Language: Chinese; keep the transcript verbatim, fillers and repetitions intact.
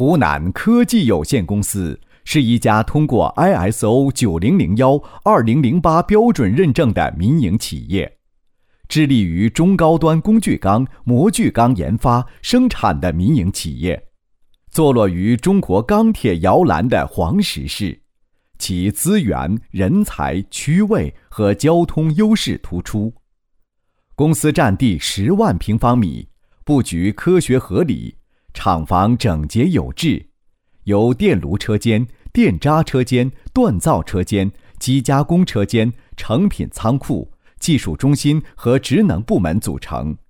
湖南科技有限公司是一家通过 I S O 九零零一 二零零八标准认证的民营企业，致力于中高端工具钢、模具钢研发生产的民营企业，坐落于中国钢铁摇篮的黄石市，其资源、人才、区位和交通优势突出。公司占地十万平方米，布局科学合理，厂房整洁有致，由电炉车间、电渣车间、锻造车间、机加工车间、成品仓库、技术中心和职能部门组成。